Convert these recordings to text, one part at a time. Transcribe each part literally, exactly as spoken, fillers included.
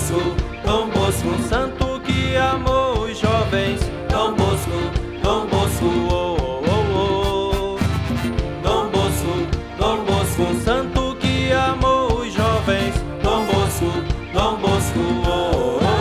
Bosco, Dom Bosco, um santo que amou os jovens. Dom Bosco, Dom Bosco, Oh, oh, oh, oh. Dom Bosco, Dom Bosco, Um santo que amou os jovens. Dom Bosco, Dom Bosco, oh, oh,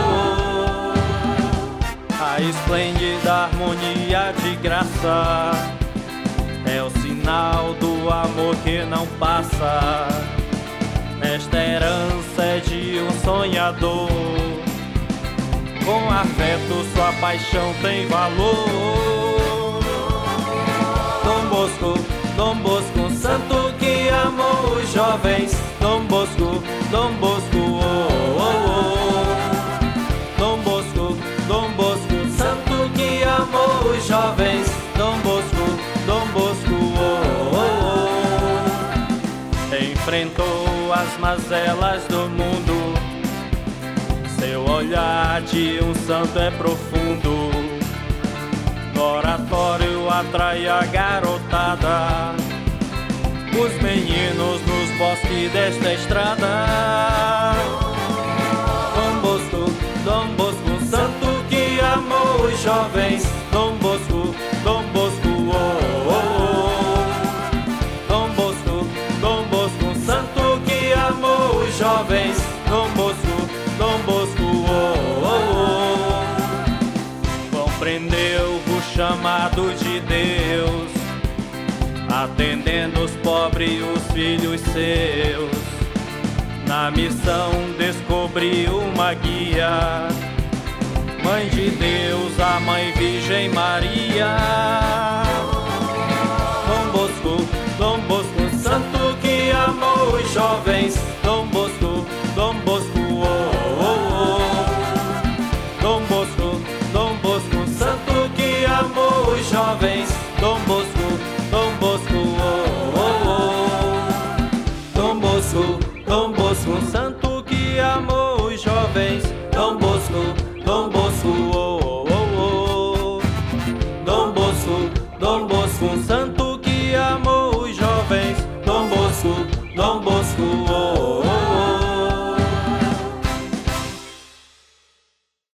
A esplêndida harmonia de graça é o sinal do amor que não passa. Esta herança é de um sonhador. Com afeto sua paixão tem valor. Dom Bosco, Dom Bosco, um santo que amou os jovens. Dom Bosco, Dom Bosco, oh, oh, oh. Dom Bosco, Dom Bosco, um santo que amou os jovens. Dom Bosco, Dom Bosco, oh, oh, oh. Enfrentou as mazelas do mundo. Seu olhar de um santo é profundo. No oratório atrai a garotada, os meninos nos bosques desta estrada. Dom Bosco, Dom Bosco, um santo que amou os jovens. Dom Bosco, Dom Bosco, oh, oh, oh. Dom Bosco, Dom Bosco, um santo que amou os jovens. Dom Bosco, Dom Bosco, oh, oh, oh. Compreendeu o chamado de Deus, atendendo os pobres e os filhos seus. Na missão descobriu uma guia, Mãe de Deus, a Mãe Virgem Maria. Dom Bosco, Dom Bosco, um santo que amou os jovens. Dom Bosco, Dom Bosco, oh, oh, oh. Dom Bosco, Dom Bosco, um santo que amou os jovens. Dom Bosco,